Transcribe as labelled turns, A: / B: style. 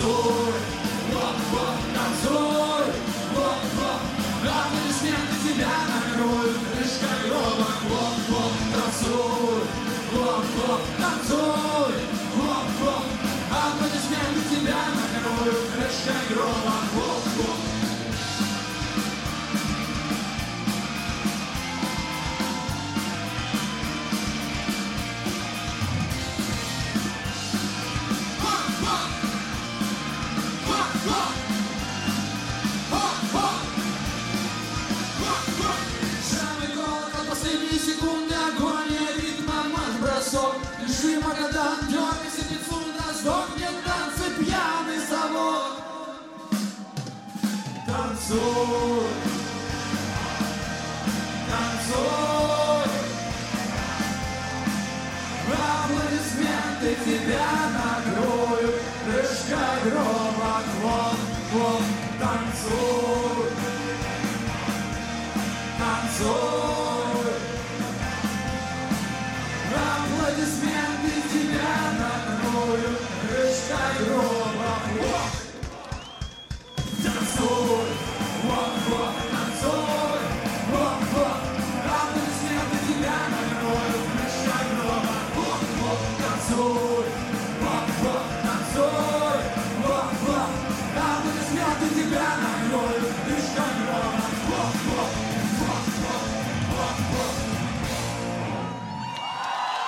A: Танцуй, вот, танцуй, вот, аплодисменты тебя накроют крышкой гроба. Вот, танцуй, вот, танцуй, вот, аплодисменты тебя накроют крышкой гроба. Вот.
B: Секунды агония, ритма, марш-бросок. Лежи, Магадан, дергайся, пиццунда, сдохнет танцы, пьяный завод. Танцуй, танцуй, аплодисменты тебя накроют крышкой гроба. Вот,